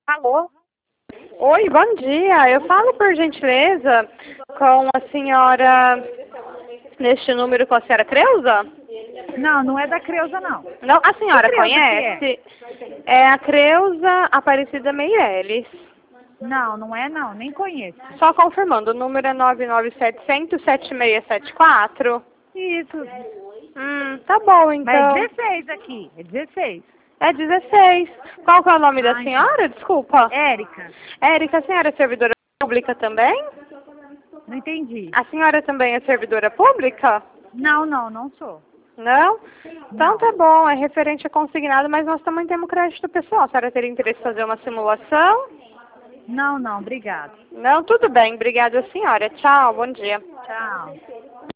Alô? Oi, bom dia. Eu falo por gentileza com a senhora, neste número com a senhora Creuza? Não, não é da Creuza, não. Não, a Que senhora Creuza que é? conhece? É a Creuza Aparecida Meireles. Não, não é não, nem conheço. Só confirmando, o número é 99700-7674. Isso, Tá bom mas é então. 16 aqui, é 16. É 16. Qual que é o nome da Então. senhora? Desculpa. Érica, Érica, a senhora é servidora pública também? não entendi. A senhora também é servidora pública? Não, não, não sou. Não? Então Não. tá bom, é referente a consignado, mas nós também temos crédito pessoal. A senhora teria interesse em fazer uma simulação? Não, não, obrigado. Não, tudo bem. Obrigada, senhora. Tchau, bom dia. Tchau.